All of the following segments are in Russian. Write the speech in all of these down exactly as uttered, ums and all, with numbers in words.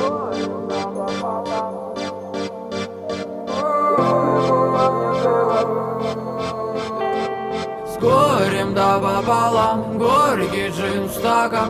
С горем да пополам, горький джин в стакан.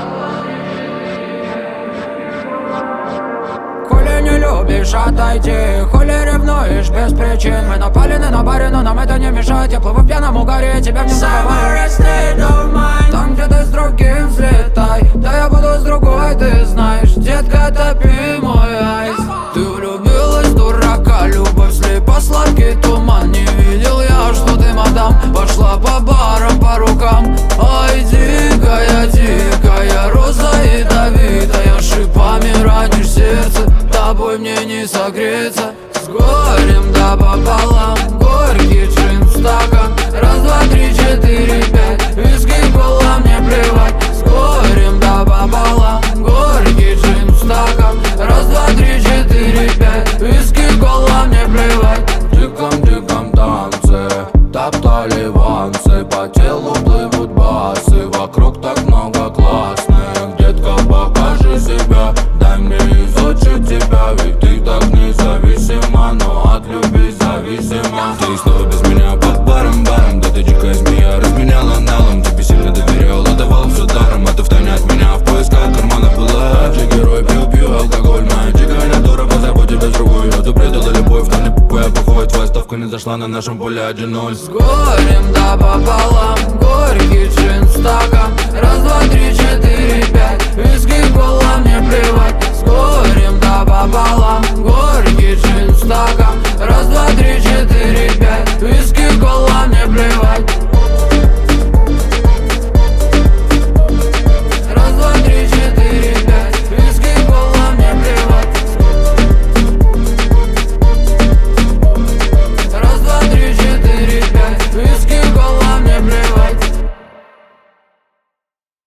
Коли не любишь, отойди, коли ревнуешь без причин. Мы напалены на баре, но нам это не мешает. Я плыву в пьяном угаре, тебя в нем забываю. Там, где ты с другим, взлетай. Да я буду с другой, ты знаешь. Детка, топи мой айс. Ты влюбилась, дурака, любовь слепа, сладкий туман. Не видел я, что ты, мадам, пошла по барам, по рукам. Ай, дикая, дикая, роза ядовитая, шипами ранишь сердце, тобой мне не согреться. С горем да пополам, горький джин в стакан. Раз, два, три, четыре, пять, виски, кола, мне плевать. С горем да пополам, горький джин в стакан. Раз, два, три, четыре, пять, виски, кола, мне плевать. В диком-диком танце топтали вансы, по телу плывут басы, вокруг так много классных. Детка, покажи себя, дай мне изучить тебя, ведь ты так независима, но от любви зависима. Ты снова без меня под баром-баром, да ты дикая змея, разменяла налом. Тебе сильно доверял, отдавал все даром, а ты втайне от меня в поисках кармана была. Ты герой, пью-пью алкоголь, моя дикая натура позаботит без другую. Но ты предала любовь, но не пупая походит, твоя ставка не зашла на нашем поле один ноль. С горем да пополам, горький джин в стакан. Раз, два, три, четыре, пять, виски, кола, мне плевать.